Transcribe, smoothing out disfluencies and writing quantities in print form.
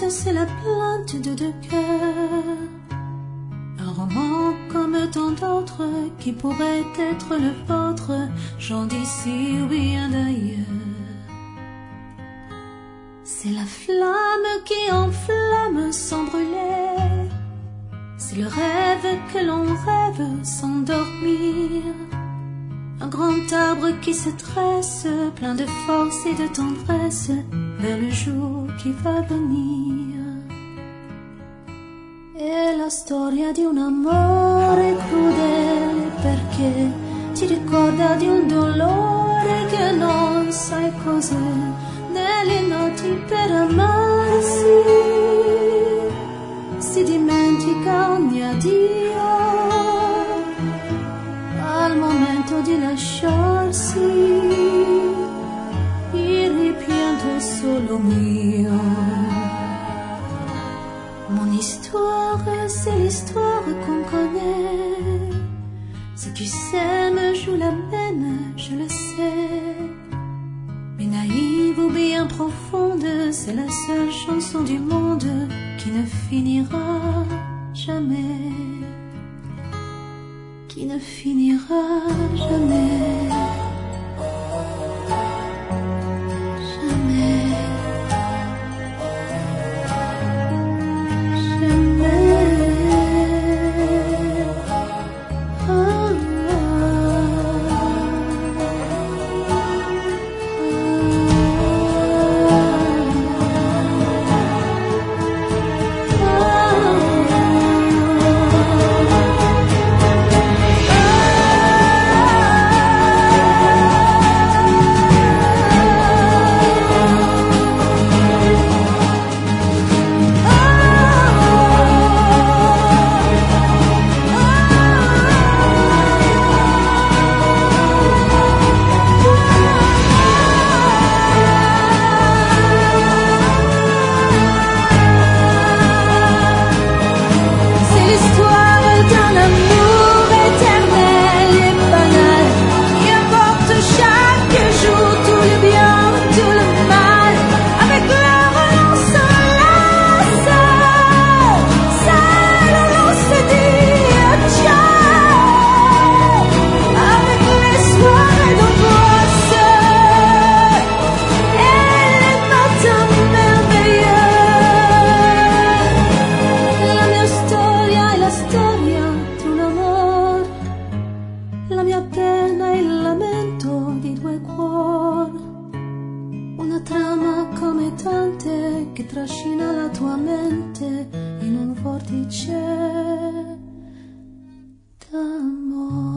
c'est la plainte de deux cœurs. Un roman comme tant d'autres qui pourrait être le vôtre, gens d'ici ou bien d'ailleurs. C'est la flamme qui enflamme sans brûler. C'est le rêve que l'on rêve sans dormir. Un grand arbre qui se tresse, plein de force et de tendresse, vers le jour qui va venir. È la storia di un amore crudele, perché ti ricorda di un dolore che non sai cos'è, nelle notti per amarsi si dimentica ogni addio. Al momento di lasciarsi il rimpianto è solo mio. Mon histoire, c'est l'histoire qu'on connaît. Ceux qui s'aiment jouent la même, je le sais. Mais naïve ou bien profonde, c'est la seule chanson du monde qui ne finira jamais. Qui ne finira jamais. La mia pena è il lamento di due cuori, una trama come tante che trascina la tua mente in un vortice d'amore.